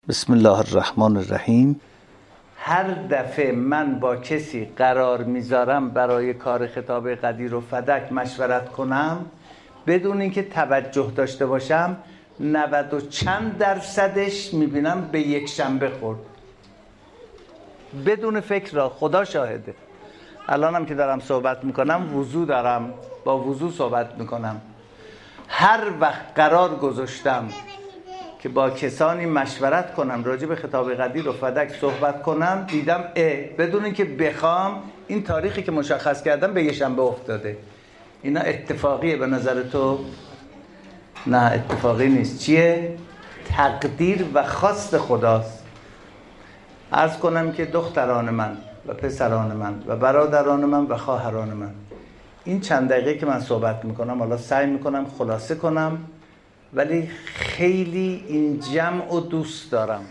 بسم الله الرحمن الرحیم. هر دفعه من با کسی قرار میذارم برای کار خطاب قدیر و فدک مشورت کنم، بدون اینکه توجه داشته باشم 90 و چند درصدش میبینم به یک شنبه خورد، بدون فکر را. خدا شاهده. الانم که دارم صحبت میکنم وضو دارم، با وضو صحبت میکنم. هر وقت قرار گذاشتم که با کسانی مشورت کنم راجع به خطاب قدیر و فدک صحبت کنم، دیدم بدون اینکه بخوام این تاریخی که مشخص کردم به یه شنبه افتاده. اینا اتفاقیه به نظر تو؟ نه اتفاقی نیست. چیه؟ تقدیر و خواست خداست. عرض کنم که دختران من و پسران من و برادران من و خواهران من، این چند دقیقه که من صحبت میکنم حالا سعی میکنم خلاصه کنم، ولی خیلی این جمع و دوست دارم.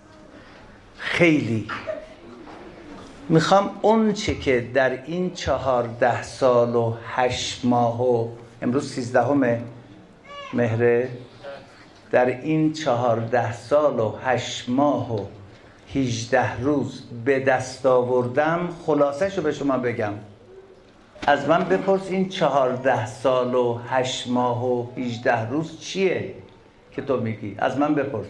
خیلی میخوام اون چه که در این 14 سال و 8 ماه و امروز 13 مهره، در این 14 سال و 8 ماه و 18 روز به دست آوردم، خلاصه‌شو به شما بگم. از من بپرس این 14 سال و 8 ماه و 18 روز چیه که تو میگی؟ از من بپرس.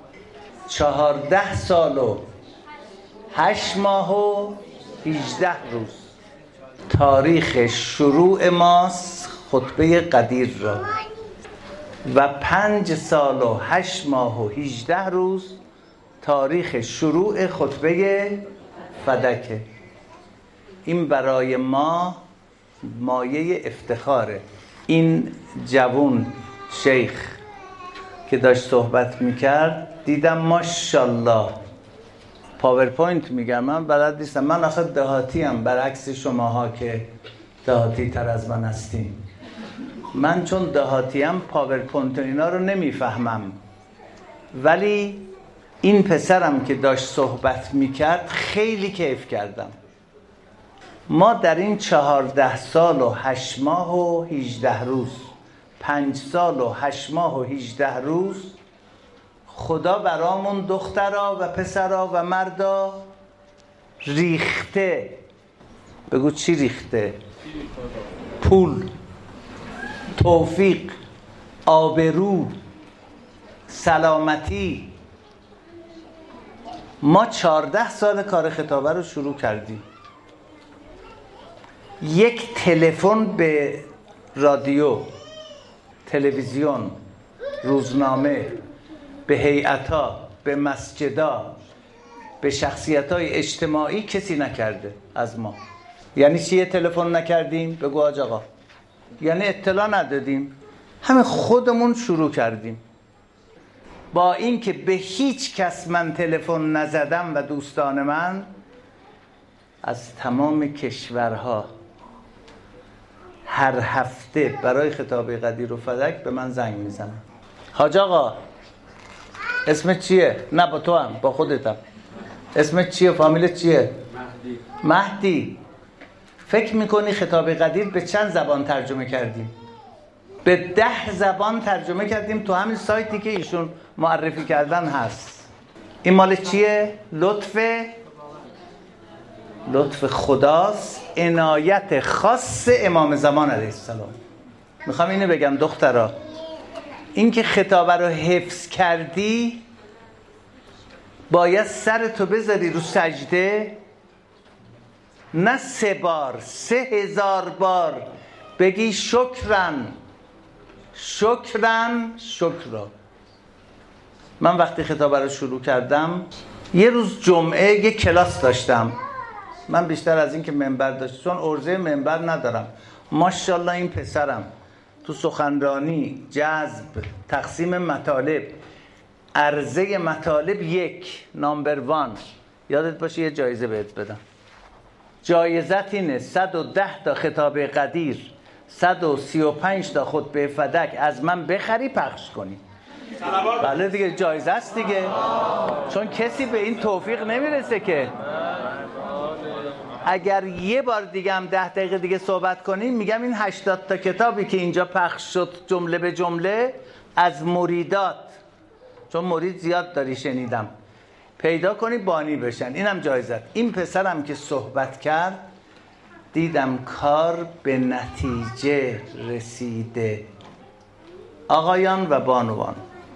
14 سال و 8 ماه و 18 روز تاریخ شروع ماست خطبه قدیر را، و 5 سال و 8 ماه و 18 روز تاریخ شروع خطبه فدکه. این برای ما مایه افتخاره. این جوون شیخ که داشت صحبت میکرد دیدم ماشاءالله پاورپوینت میگم، من بلد نیستم. من آخه دهاتی ام، برعکس شماها که دهاتی تر از من هستین. من چون دهاتی ام پاورپوینت اینا رو نمیفهمم، ولی این پسرم که داشت صحبت میکرد خیلی کیف کردم. ما در این 14 سال و 8 ماه و 18 روز 5 سال و 8 ماه و 18 روز خدا برامون دخترا و پسرا و مردا ریخته. بگو چی ریخته؟ پول، توفیق، آبرو، سلامتی. ما 14 سال کار خطابه رو شروع کردیم. یک تلفن به رادیو، تلویزیون، روزنامه، به هیئت‌ها، به مسجدها، به شخصیت‌های اجتماعی کسی نکرده از ما. یعنی چیه تلفن نکردیم؟ بگو حاج آقا. یعنی اطلاع ندادیم، همه خودمون شروع کردیم. با اینکه به هیچ کس من تلفن نزدم و دوستان من از تمام کشورها هر هفته برای خطاب قدیر و فدک به من زنگ میزنن. حاج آقا اسمت چیه؟ نه با تو هم، با خودتم. اسمت چیه؟ فامیلت چیه؟ مهدی. فکر میکنی خطاب قدیر به چند زبان ترجمه کردیم؟ به 10 زبان ترجمه کردیم. تو همین سایتی که ایشون معرفی کردن هست. این مال چیه؟ لطف خداست، عنایت خاص امام زمان علیه السلام. میخوام اینو بگم دخترا، این که خطابه رو حفظ کردی باید سرتو بذاری رو سجده، نه 3 بار، 3000 بار بگی شکرن. من وقتی خطابه رو شروع کردم، یه روز جمعه یه کلاس داشتم. من بیشتر از این که منبر داشت، چون عرضه منبر ندارم. ماشاءالله این پسرم تو سخنرانی، جذب، تقسیم مطالب، عرضه مطالب 1 نامبر 1. یادت باشه یه جایزه بهت بدم. جایزت اینه 110 تا خطاب قدیر، 135 تا خطبه فدک از من بخری پخش کنی. بله دیگه جایزه است دیگه، چون کسی به این توفیق نمیرسه که. اگر یه بار دیگه هم 10 دقیقه دیگه صحبت کنیم، میگم این 80 تا کتابی که اینجا پخش شد جمله به جمله از مریدات، چون مرید زیاد داری شنیدم، پیدا کنی بانی بشن. اینم جایزت. این پسرم که صحبت کرد دیدم کار به نتیجه رسیده. آقایان و بانوان،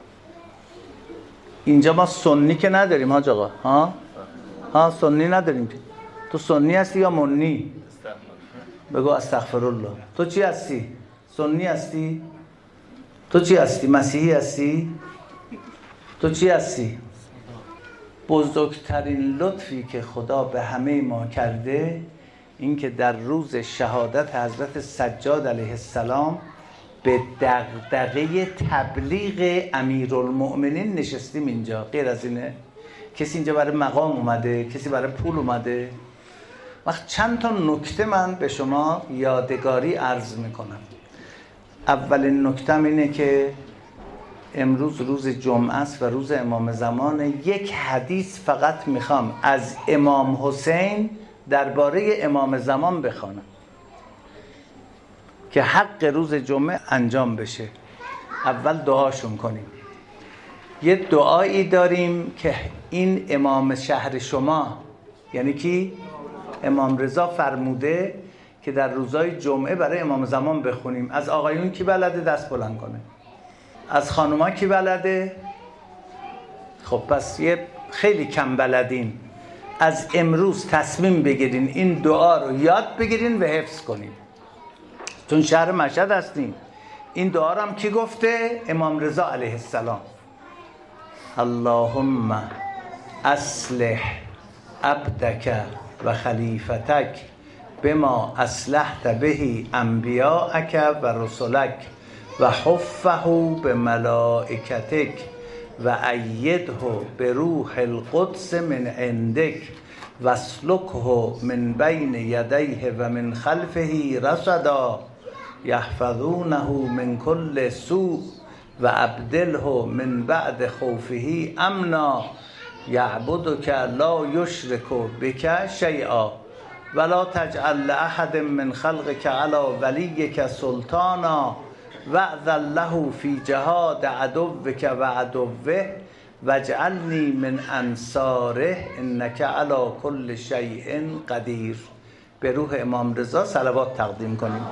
اینجا ما سنی که نداریم حاج آقا. ها سنی نداریم. تو سنی هستی یا منی؟ بگو استغفرالله. تو چی هستی؟ سنی هستی؟ تو چی هستی؟ مسیحی هستی؟ تو چی هستی؟ بزرگترین لطفی که خدا به همه ما کرده این که در روز شهادت حضرت سجاد علیه السلام به دغدغه تبلیغ امیرالمؤمنین نشستیم اینجا. غیر از اینه؟ کسی اینجا برای مقام اومده؟ کسی برای پول اومده؟ وقت چند تا نکته من به شما یادگاری عرض میکنم. اولین نکتم اینه که امروز روز جمعه است و روز امام زمان. یک حدیث فقط میخوام از امام حسین درباره امام زمان بخوانم که حق روز جمعه انجام بشه. اول دعاشون کنیم. یه دعایی داریم که این امام شهر شما، یعنی کی؟ امام رضا فرموده که در روزهای جمعه برای امام زمان بخونیم. از آقایون کی بلده دست بلند کنه؟ از خانوما کی بلده؟ خب پس یه خیلی کم بلدین. از امروز تصمیم بگیرین این دعا رو یاد بگیرین و حفظ کنین، چون شهر مشهد هستین. این دعا رو هم کی گفته؟ امام رضا علیه السلام. اللهم اصلح عبدک و خلیفتک بما اصلحت به انبیاءک و رسلک و حفه به ملائکتک و ایده به روح القدس من عندک و اسلکه من بین یدیه و من خلفه رصدا یحفظونه من کل سوء و ابدله من بعد خوفه امنا یعبدک لا یشرک بک شیئا ولا تجعل لاحد من خلقک علی ولیک سلطانا واذن له فی جهاد عدوک و عدوه واجعلنی من انصاره انک علی کل شیء قدیر. به روح امام رضا صلوات تقدیم کنیم.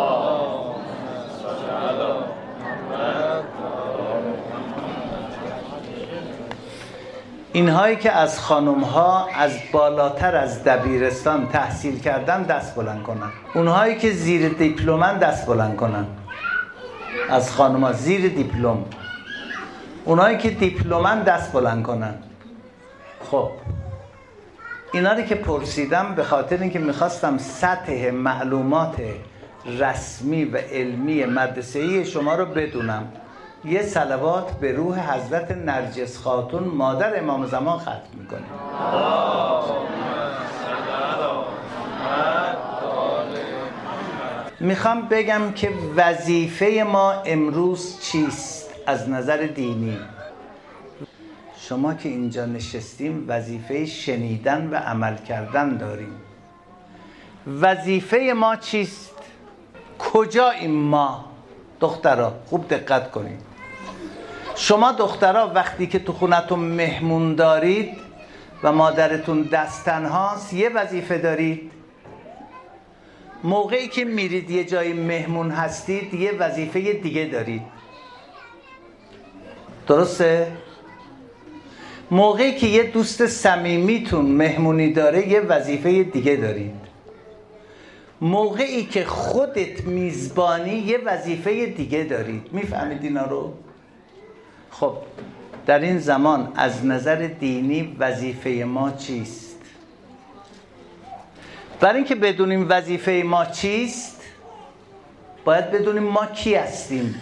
اینهایی که از خانم‌ها از بالاتر از دبیرستان تحصیل کردن دست بلند کنن. اونهایی که زیر دیپلمن دست بلند کنن. از خانم‌ها زیر دیپلم. اونهایی که دیپلمن دست بلند کنن. خب اینا رو که پرسیدم به خاطر اینکه میخواستم سطح معلومات رسمی و علمی مدرسه‌ای شما رو بدونم. یه صلوات به روح حضرت نرجس خاتون مادر امام زمان ختم میکنیم. میخوام بگم که وظیفه ما امروز چیست از نظر دینی. شما که اینجا نشستیم وظیفه شنیدن و عمل کردن داریم. وظیفه ما چیست؟ کجاییم ما؟ دخترها خوب دقت کنید. شما دخترها وقتی که تو خونتون مهمون دارید و مادرتون دستن هاست یه وظیفه دارید. موقعی که میرید یه جای مهمون هستید یه وظیفه دیگه دارید. درسته؟ موقعی که یه دوست صمیمیتون مهمونی داره یه وظیفه دیگه دارید. موقعی که خودت میزبانی یه وظیفه دیگه دارید. میفهمید اینا رو؟ خب در این زمان از نظر دینی وظیفه ما چیست؟ برای اینکه بدونیم وظیفه ما چیست باید بدونیم ما کی هستیم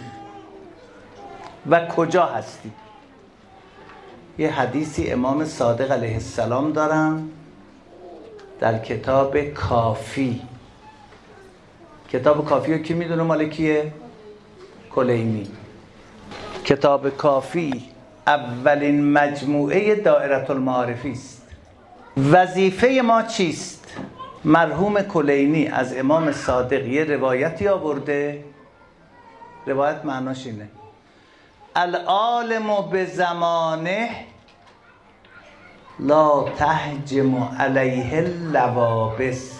و کجا هستیم. یه حدیثی امام صادق علیه السلام دارن در کتاب کافی. کتاب کافی رو کی میدونه مال کیه؟ کلینی. کتاب کافی اولین مجموعه دائره المعارفی است. وظیفه ما چیست؟ مرحوم کلینی از امام صادق یه روایتی آورده. روایت معناش اینه: العالم به زمانه لا تهجم علیه اللوابس.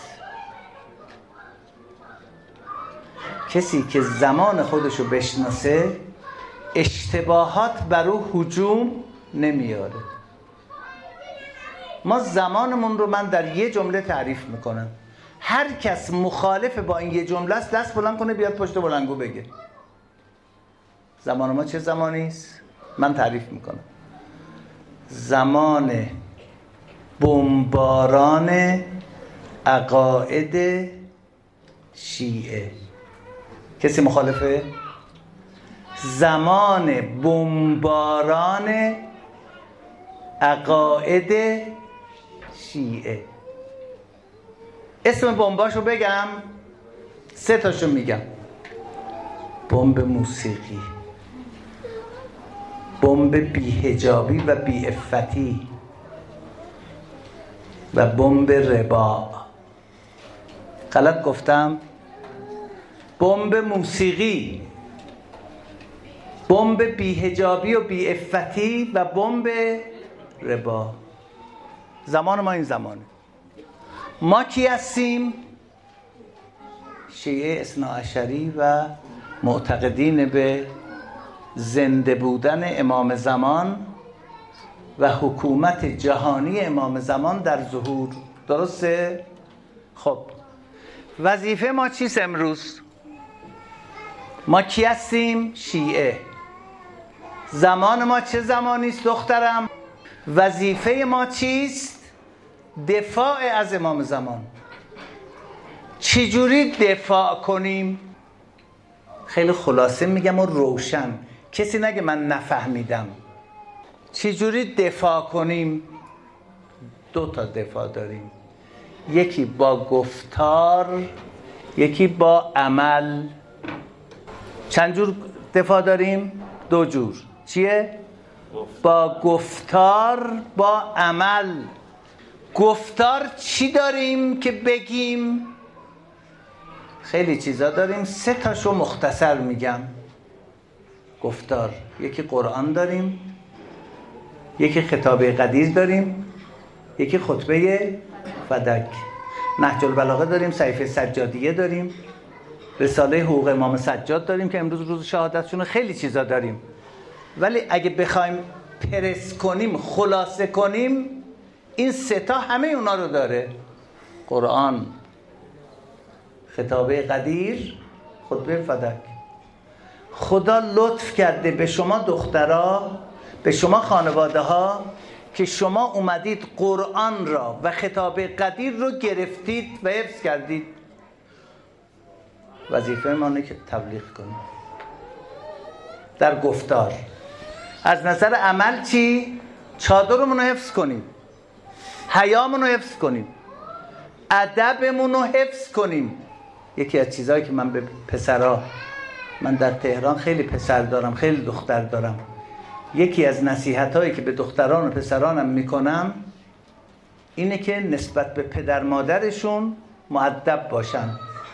کسی که زمان خودشو بشناسه اشتباهات بر او هجوم نمیاره. ما زمانمون رو من در یه جمله تعریف میکنم، هر کس مخالف با این یه جمله است دست بلند کنه بیاد پشت بلندگو بگه زمان ما چه زمانی است. من تعریف میکنم زمان بمباران عقاید شیعه. کسی مخالفه؟ زمان بمباران عقاید شیعه. اسم بمباشو بگم، 3 تاشو میگم. بمب موسیقی، بمب بی‌حجابی و بی‌عفتی و بمب ربا. غلط گفتم؟ بمب موسیقی، بمب بی‌حجابی و بی‌عفتی و بمب ربا. زمان ما این زمانه. ما کی هستیم؟ شیعه اثناعشری و معتقدین به زنده بودن امام زمان و حکومت جهانی امام زمان در ظهور. درسته؟ خب وظیفه ما چیست امروز؟ ما کی هستیم؟ شیعه. زمان ما چه زمانی است دخترم؟ وظیفه ما چیست؟ دفاع از امام زمان. چجوری دفاع کنیم؟ خیلی خلاصه میگم و روشن، کسی نگه من نفهمیدم. چجوری دفاع کنیم؟ 2 تا دفاع داریم، یکی با گفتار، یکی با عمل. چند جور دفاع داریم؟ 2 جور. چیه؟ با گفتار، با عمل. گفتار چی داریم که بگیم؟ خیلی چیزا داریم، 3 تاشو مختصر میگم. گفتار، یکی قرآن داریم، یکی خطابه قدیر داریم، یکی خطبه فدک. نهج البلاغه داریم، صحیفه سجادیه داریم، رساله حقوق امام سجاد داریم که امروز روز شهادتشونه. خیلی چیزا داریم، ولی اگه بخوایم پرس کنیم، خلاصه کنیم، این 3 تا همه اونا رو داره: قرآن، خطابه قدیر، خطبه فدک. خدا لطف کرده به شما دخترها، به شما خانواده ها که شما اومدید قرآن را و خطابه قدیر رو گرفتید و حفظ کردید. وظیفه ما اینه که تبلیغ کنیم در گفتار. از نظر عمل چی؟ چادرمون رو حفظ کنیم، حیامون رو حفظ کنیم، ادبمون رو حفظ کنیم. یکی از چیزهایی که من به پسرها، من در تهران خیلی پسر دارم، خیلی دختر دارم، یکی از نصیحتایی که به دختران و پسرانم میکنم اینه که نسبت به پدر مادرشون مؤدب باشن.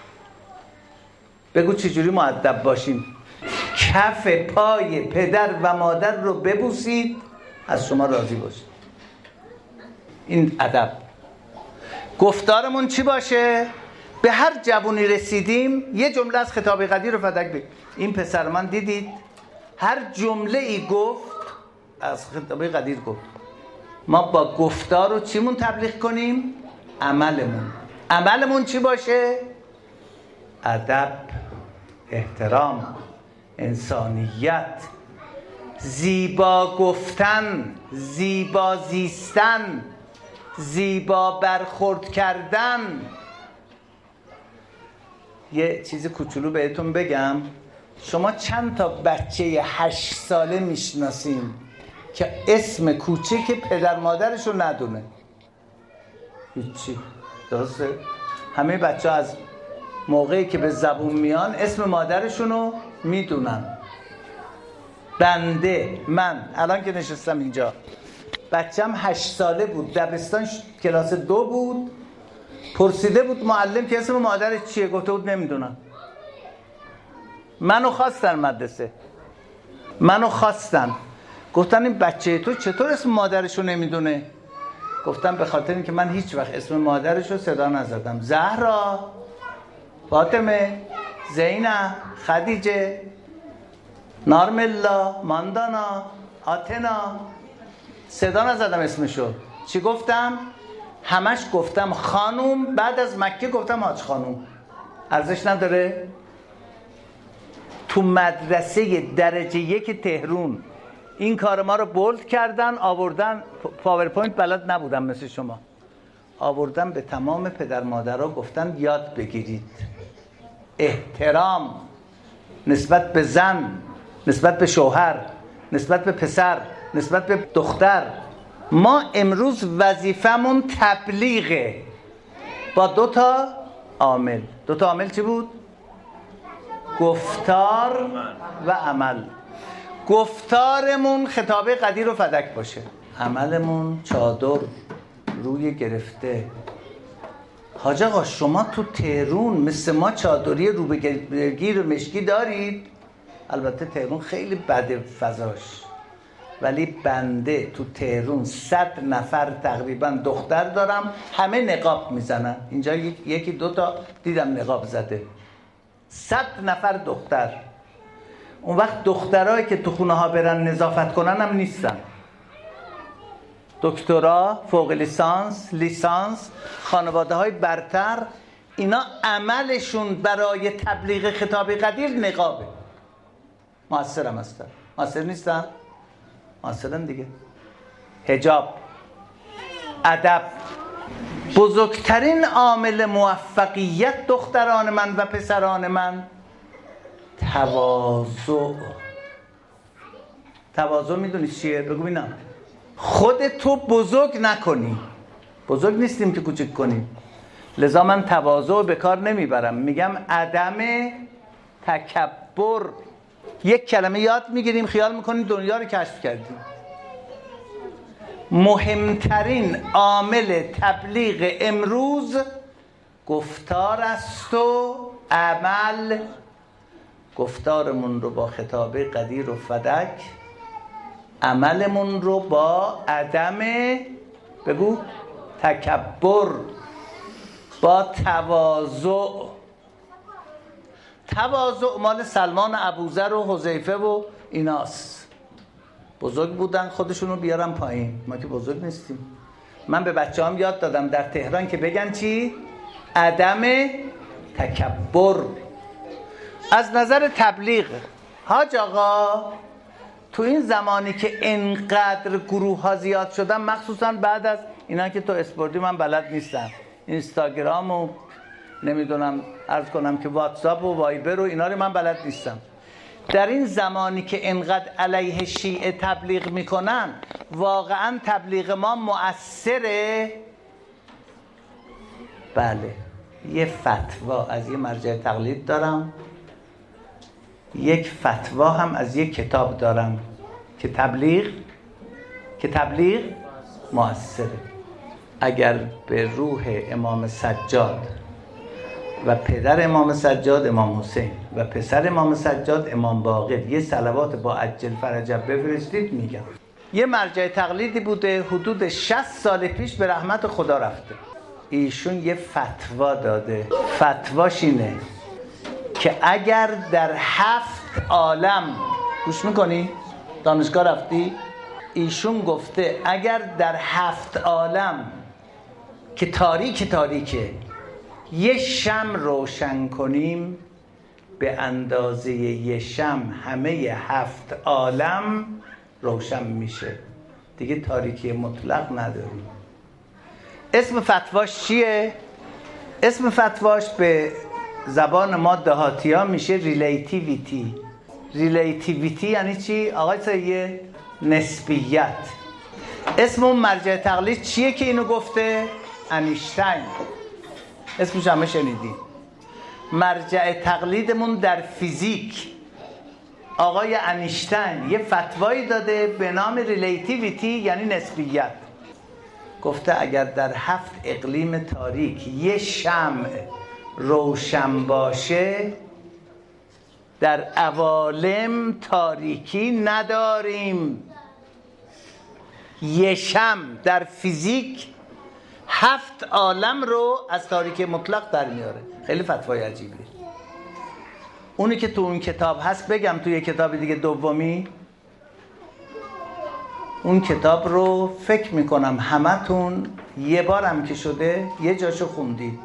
بگو چجوری مؤدب باشیم؟ کف پای پدر و مادر رو ببوسید، از شما راضی باشید. این ادب. گفتارمون چی باشه؟ به هر جوونی رسیدیم یه جمله از خطابه قدیر رو فدک بگیم. این پسر من دیدید هر جمله ای گفت از خطابه قدیر گفت. ما با گفتار رو چیمون تبلیغ کنیم؟ عملمون چی باشه؟ ادب، احترام، انسانیت، زیبا گفتن، زیبا زیستن، زیبا برخورد کردن. یه چیز کوچولو بهتون بگم، شما چند تا بچه 8 ساله میشناسین که اسم کوچیک پدر مادرشو ندونه؟ هیچی. درسته؟ همه بچه ها از موقعی که به زبون میان اسم مادرشونو میدونن. بنده، من الان که نشستم اینجا، بچم 8 ساله بود، دبستان کلاس 2 بود، پرسیده بود معلم که اسم مادرش چیه، گفته بود نمیدونم. منو خواستن مدرسه، منو خواستن، گفتن این بچه تو چطور اسم مادرشو نمیدونه؟ گفتم به خاطر اینکه من هیچ وقت اسم مادرش رو صدا نزدم. زهرا، فاطمه، زینب، خدیجه، نارملا، ماندانا، آتنا، صدا نزدم اسمشو. چی گفتم؟ همش گفتم خانوم، بعد از مکه گفتم حاج خانوم. ارزش نداره؟ تو مدرسه درجه 1 تهرون این کار ما رو بولد کردن، آوردن. پاورپوینت بلد نبودم مثل شما، آوردن به تمام پدر مادرها گفتن یاد بگیرید احترام نسبت به زن، نسبت به شوهر، نسبت به پسر، نسبت به دختر. ما امروز وظیفمون تبلیغه با 2 تا عامل. 2 تا عامل چی بود؟ گفتار و عمل. گفتارمون خطابه قدیر و فدک باشه، عملمون چادر روی گرفته. حاج آقا شما تو تهرون مثل ما چادری رو به گیر و مشکی دارید؟ البته تهرون خیلی بده فضاش، ولی بنده تو تهرون 100 نفر تقریبا دختر دارم، همه نقاب میزنن. اینجا 1-2 تا دیدم نقاب زده. 100 نفر دختر. اون وقت دخترایی که تو خونه ها برن نظافت کنن هم نیستن. دکترا، فوق لیسانس، لیسانس، خانواده های برتر، اینا عملشون برای تبلیغ خطاب قدیر نقابه. مؤثر هم هستن. مؤثر نیستن؟ مؤثرن دیگه. حجاب، ادب. بزرگترین عامل موفقیت دختران من و پسران من تواضع. تواضع میدونی چیه؟ بگو ببینم. خودتو بزرگ نکنی. بزرگ نیستیم که کوچک کنیم. لذا من تواضع به کار نمیبرم، میگم عدم تکبر. یک کلمه یاد میگیریم خیال میکنیم دنیا رو کشف کردیم. مهمترین عامل تبلیغ امروز گفتار است و عمل. گفتارمون رو با خطابه قدیر و فدک، عملمون رو با عدم بگو تکبر، با تواضع. تواضع مال سلمان ابوذر و حذیفه و ایناست. بزرگ بودن خودشونو بیارن پایین. ما که بزرگ نیستیم. من به بچه‌هام یاد دادم در تهران که بگن چی؟ عدم تکبر. از نظر تبلیغ حاج آقا تو این زمانی که انقدر گروه ها زیاد شدن، مخصوصا بعد از اینا که تو اسپورتی من بلد نیستم، اینستاگرام و نمیدونم عرض کنم که واتساپ و وایبر و اینا رو من بلد نیستم، در این زمانی که انقدر علیه شیعه تبلیغ میکنن، واقعا تبلیغ ما مؤثره؟ بله. یه فتوا از یه مرجع تقلید دارم، یک فتوا هم از یک کتاب دارم که تبلیغ مؤثره. اگر به روح امام سجاد و پدر امام سجاد امام حسین و پسر امام سجاد امام باقر یه صلوات با عجل فرجب بفرستید، میگم. یه مرجع تقلیدی بوده حدود 60 سال پیش به رحمت خدا رفته. ایشون یه فتوا داده. فتواش اینه که اگر در 7 عالم، گوش میکنی؟ دانشگاه رفتی؟ ایشون گفته اگر در 7 عالم که تاریکه یه شمع روشن کنیم، به اندازه یه شمع همه 7 عالم روشن میشه، دیگه تاریکی مطلق نداریم. اسم فتواش چیه؟ اسم فتواش به زبان ما دهاتی ها میشه ریلیتیویتی. ریلیتیویتی یعنی چی؟ آقای سیه نسبیت. اسم اون مرجع تقلید چیه که اینو گفته؟ انیشتین. اسمش همه شنیدی. مرجع تقلیدمون در فیزیک آقای انیشتین یه فتوایی داده به نام ریلیتیویتی، یعنی نسبیت. گفته اگر در 7 اقلیم تاریک یه شمع روشن باشه، در عوالم تاریکی نداریم. یه شمع در فیزیک 7 عالم رو از تاریکی مطلق در میاره. خیلی فتوای عجیبیه. اونی که تو اون کتاب هست بگم توی کتاب دیگه دومی، اون کتاب رو فکر میکنم همتون یه بارم که شده یه جاشو خوندید.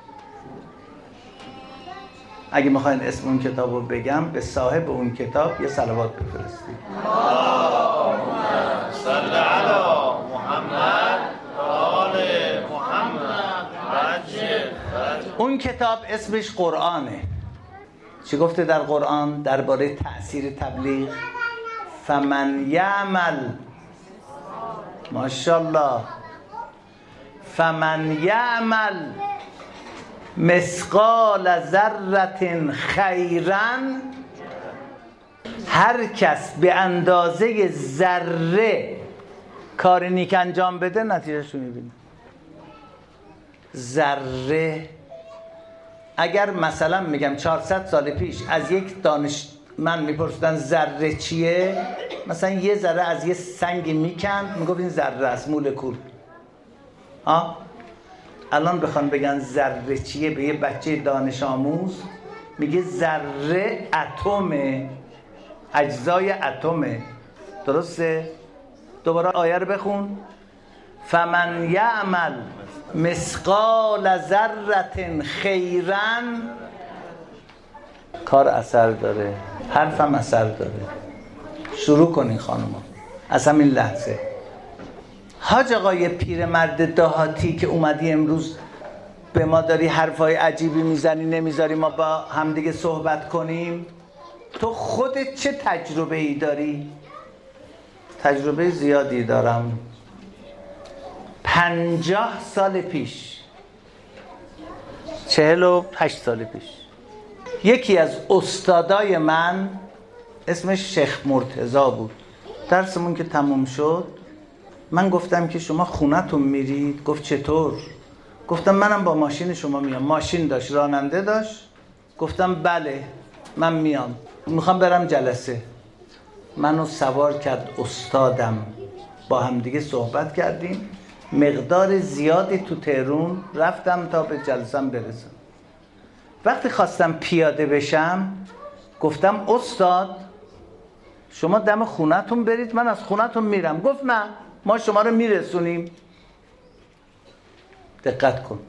اگه میخواین اسم اون کتاب رو بگم به صاحب اون کتاب یه صلوات بفرستید. اللهم صل علی محمد و آل محمد عجل. اون کتاب اسمش قرآنه. چی گفته در قرآن درباره تأثیر تبلیغ؟ فمن یعمل، ماشاءالله، فمن یعمل مثقال ذره خیرا، هر کس به اندازه ذره کار نیک انجام بده نتیجهش رو میبینه. ذره، اگر مثلا میگم 400 سال پیش از یک دانشمند میپرسیدن ذره چیه، مثلا یه ذره از یه سنگ میکند میگفت این ذره است، مولکول. الان بخوان بگن ذره چیه به یه بچه دانش آموز، میگه ذره اتمه، اجزای اتمه. درسته؟ دوباره آیه رو بخون. فمن یعمل مثقال ذره خیرا، کار اثر داره، حرفم اثر داره. شروع کنین خانوما از همین لحظه. حاج آقای پیرمرد دهاتی که اومدی امروز به ما داری حرفای عجیبی میزنی، نمیذاری ما با همدیگه صحبت کنیم، تو خودت چه تجربه ای داری؟ تجربه زیادی دارم. 50 سال پیش، 48 سال پیش، یکی از استادای من اسمش شیخ مرتضی بود. درسمون که تموم شد من گفتم که شما خونتون میرید؟ گفت چطور؟ گفتم منم با ماشین شما میام. ماشین داشت، راننده داشت. گفتم بله من میام، میخوام برم جلسه. منو سوار کرد استادم، با هم دیگه صحبت کردیم، مقدار زیادی تو تهرون رفتم تا به جلسم برسم. وقتی خواستم پیاده بشم گفتم استاد شما دم خونتون برید، من از خونتون میرم. گفت نه ما شما رو میرسونیم. دقت کن،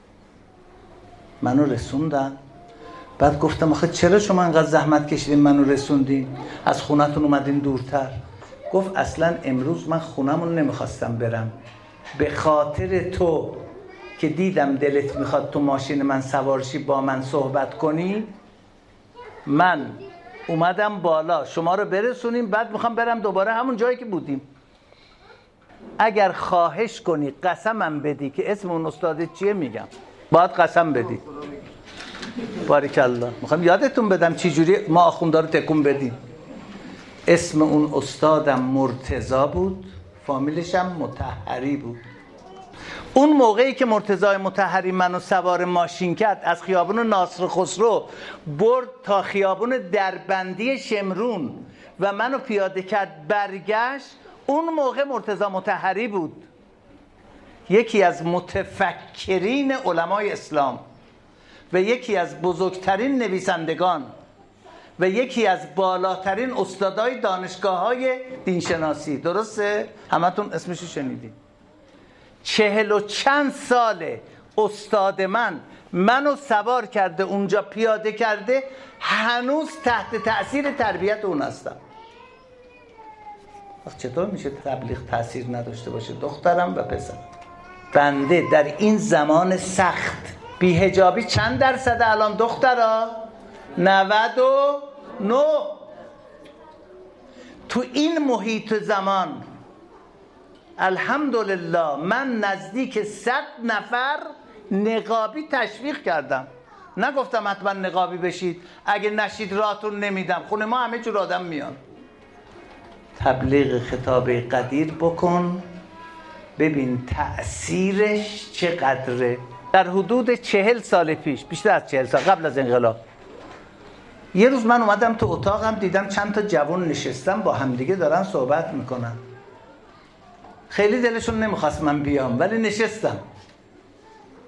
منو رسوندن. بعد گفتم آخه چرا شما انقدر زحمت کشیدین منو رسوندین، از خونتون اومدین دورتر؟ گفت اصلا امروز من خونمون نمیخواستم برم، به خاطر تو که دیدم دلت میخواد تو ماشین من سوارشی با من صحبت کنی، من اومدم بالا شما رو برسونیم، بعد میخوام برم دوباره همون جایی که بودیم. اگر خواهش کنی قسمم بدی که اسم اون استاد چیه میگم، باید قسم بدی. باریکالله. میخوام یادتون بدم چی جوری ما آخوندا رو تکون بدیم. اسم اون استادم مرتضی بود، فامیلش هم مطهری بود. اون موقعی که مرتضی مطهری منو سوار ماشین کرد، از خیابون ناصر خسرو برد تا خیابون دربندی شمرون و منو پیاده کرد برگشت، اون موقع مرتضی مطهری بود، یکی از متفکرین علمای اسلام و یکی از بزرگترین نویسندگان و یکی از بالاترین استادای دانشگاه‌های دینشناسی. درسته؟ همتون اسمشو شنیدین. 40 و چند ساله استاد منو سوار کرده اونجا پیاده کرده، هنوز تحت تأثیر تربیت اون هستم. چطور میشه تبلیغ تأثیر نداشته باشه؟ دخترم و پسرم. بنده در این زمان سخت بی‌حجابی چند درصد الان دخترا؟ 99. تو این محیط زمان الحمدلله من نزدیک 100 نفر نقابی تشویق کردم. نگفتم حتما نقابی بشید، اگه نشید راهتون نمیدم، خونه ما همه جور آدم میان. تبلیغ خطاب قدیر بکن ببین تأثیرش چقدره. در حدود 40 سال پیش، بیشتر از 40 سال قبل از انقلاب، یه روز من اومدم تو اتاقم، دیدم چند تا جوان نشستم با همدیگه دارن صحبت میکنن. خیلی دلشون نمیخواست من بیام ولی نشستم.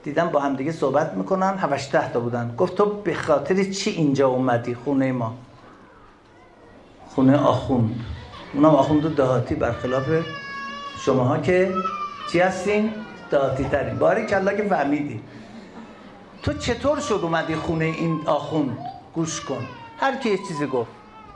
دیدم با هم دیگه صحبت میکنن، 7-8 تا بودن. گفت تو به خاطر چی اینجا اومدی خونه ما؟ خونه آخوند. اونم آخوند دهاتی، برخلاف شماها که چی هستین؟ دهاتی ترین. باریکلا که فهمیدی. تو چطور شد اومدی خونه این آخوند؟ گوش کن، هر کی یه چیزی گفت.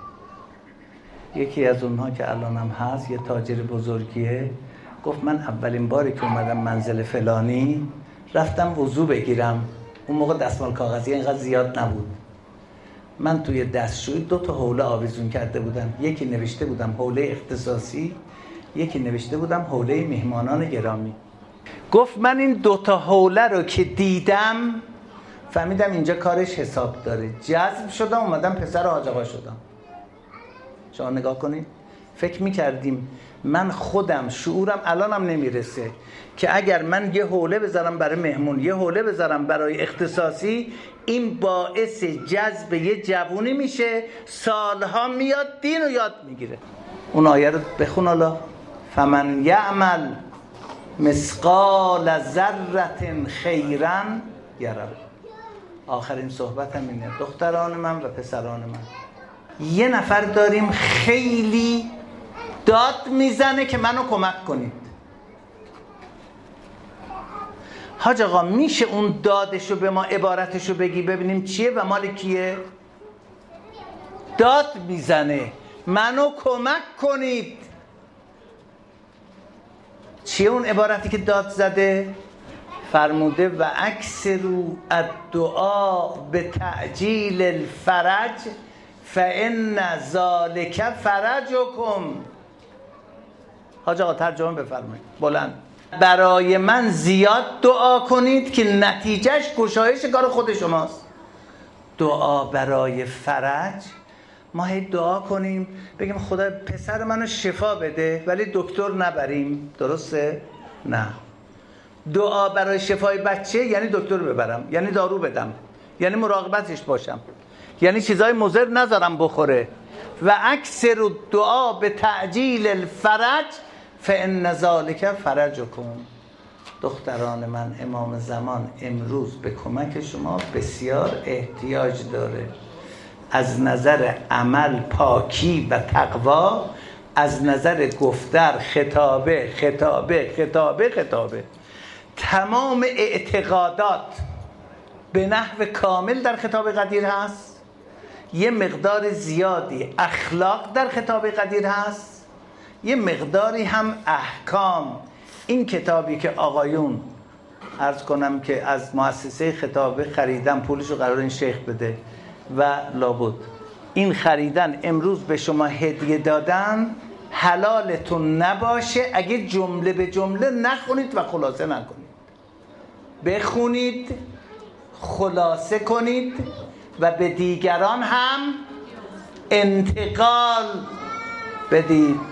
یکی از اونها که الانم هست، یه تاجر بزرگیه، گفت من اولین باری که اومدم منزل فلانی رفتم وضو بگیرم. اون موقع دستمال کاغذی اینقدر زیاد نبود. من توی دستشویی 2 تا حوله آویزون کرده بودم. یکی نوشته بودم حوله اختصاصی، یکی نوشته بودم حوله مهمانان گرامی. گفت من این 2 تا حوله رو که دیدم فهمیدم اینجا کارش حساب داره. جذب شدم، اومدم پسر حاج آقا شدم. شما نگاه کنید. فکر میکردیم من خودم شعورم الانم نمیرسه که اگر من یه حوله بذارم برای مهمون، یه حوله بذارم برای اختصاصی، این باعث جذب یه جوونی میشه، سالها میاد دین رو یاد میگیره. اون آیه رو بخون حالا. فمن یعمل مثقال ذره خیرا یره. آخرین صحبت هم اینه. دختران من و پسران من، یه نفر داریم خیلی داد میزنه که منو کمک کنید. حاج آقا میشه اون دادشو به ما عبارتشو بگی ببینیم چیه و مال کیه؟ داد میزنه منو کمک کنید. چیه اون عبارتی که داد زده؟ فرموده و اکثروا الدعا به تعجیل الفرج فان ذلک فرجکم. حاج آقا ترجمه بفرمایید بلند. برای من زیاد دعا کنید که نتیجهش گشایش کار خود شماست. دعا برای فرج. ما هی دعا کنیم بگیم خدا پسر منو شفا بده ولی دکتر نبریم، درسته؟ نه. دعا برای شفای بچه یعنی دکتر ببرم، یعنی دارو بدم، یعنی مراقبتش باشم، یعنی چیزای مضر نذارم بخوره. و اکثر دعا به تعجیل الفرج فان ذلک فرجکم. دختران من، امام زمان امروز به کمک شما بسیار احتیاج داره. از نظر عمل پاکی و تقوا، از نظر گفتار خطابه تمام اعتقادات به نحو کامل در خطاب قدیر هست. یه مقدار زیادی اخلاق در خطاب قدیر هست، یه مقداری هم احکام. این کتابی که آقایون عرض کنم که از مؤسسه خطابه خریدم، پولشو قرار این شیخ بده و لابد این خریدن امروز به شما هدیه دادن، حلالتون نباشه اگه جمله به جمله نخونید و خلاصه نکنید. بخونید، خلاصه کنید و به دیگران هم انتقال بدید.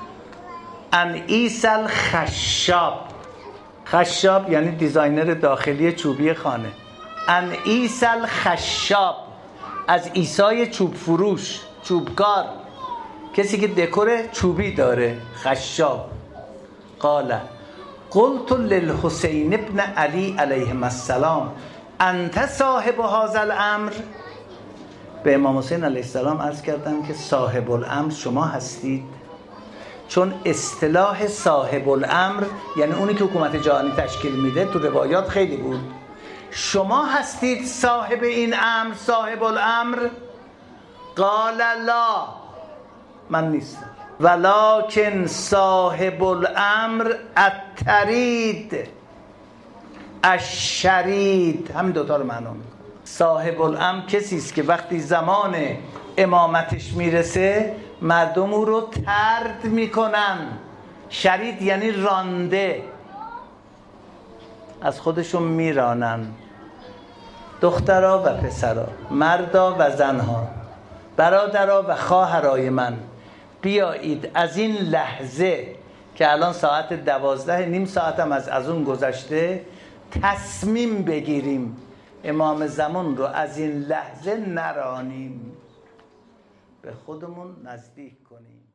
انیس الخشاب، خشاب یعنی دیزاینر داخلی چوبی خانه. انیس الخشاب از عیسای چوب فروش، چوبکار، کسی که دکور چوبی داره، خشاب. قال قلت للحسین ابن علی علیهم السلام انت صاحب هذا الامر. به امام حسین علیه السلام عرض کردم که صاحب الامر شما هستید، چون اصطلاح صاحب الامر یعنی اونی که حکومت جهانی تشکیل میده، تو روایات خیلی بود. شما هستید صاحب این امر، صاحب الامر؟ قال لا، من نیستم. ولکن صاحب الامر الطرید الشرید. همین دوتا رو معنا میکنه. صاحب الامر کسی است که وقتی زمان امامتش میرسه مردم او رو طرد میکنن. شرید یعنی رانده، از خودشون میرانن. دخترها و پسرها، مردا و زنها، برادرها و خواهرای من، بیایید از این لحظه که الان ساعت 12، نیم ساعتم از اون گذشته، تصمیم بگیریم امام زمان رو از این لحظه نرانیم، به خودمون نزدیک کنیم.